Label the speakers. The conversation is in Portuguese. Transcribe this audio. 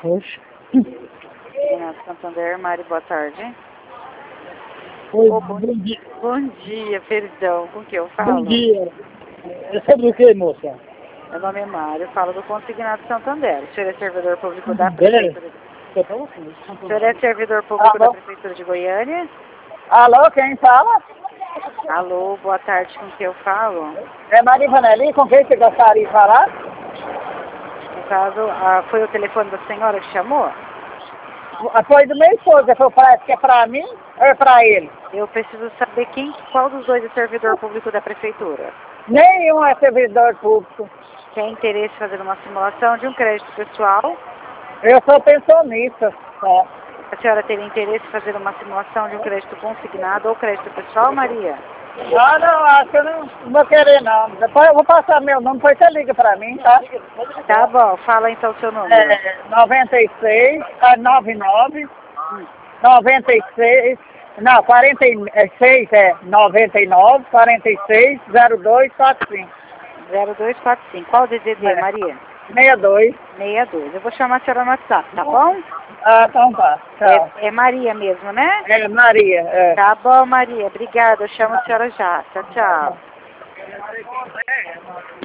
Speaker 1: Oxe.
Speaker 2: Renato Santander, Mari, boa tarde.
Speaker 1: Oi,
Speaker 2: Oh,
Speaker 1: bom dia.
Speaker 2: Bom dia, perdão, com que eu falo?
Speaker 1: Bom dia. É sobre o que, moça?
Speaker 2: Meu nome é Mário, falo do Consignado Santander. O senhor é servidor público da
Speaker 1: Santander?
Speaker 2: Prefeitura? O senhor é servidor público da Prefeitura de Goiânia?
Speaker 3: Alô, quem fala?
Speaker 2: Alô, boa tarde, com que eu falo?
Speaker 3: É Maria Vanelli, com quem você gostaria de falar?
Speaker 2: No caso, foi o telefone da senhora que chamou?
Speaker 3: Foi do meu esposo, parece que é pra mim ou é pra ele?
Speaker 2: Eu preciso saber qual dos dois é servidor público da Prefeitura.
Speaker 3: Nenhum é servidor público.
Speaker 2: Tem interesse em fazer uma simulação de um crédito pessoal?
Speaker 3: Eu sou pensionista. É.
Speaker 2: A senhora teria interesse em fazer uma simulação de um crédito consignado ou crédito pessoal, Maria?
Speaker 3: Ah, não, acho que eu não vou querer não. Depois eu vou passar meu número, depois você liga pra mim, tá?
Speaker 2: Tá bom, fala então o seu número.
Speaker 3: É 96, 99, 96, não, 46 é 99, 46, 0245.
Speaker 2: 0245. Qual o DDD,
Speaker 3: É.
Speaker 2: Maria?
Speaker 3: 62.
Speaker 2: 62. Eu vou chamar a senhora no WhatsApp, tá bom?
Speaker 3: Ah, então tá. Tchau.
Speaker 2: É Maria mesmo, né?
Speaker 3: É Maria, é.
Speaker 2: Tá bom, Maria. Obrigada. Eu chamo a senhora já. Tchau, tchau.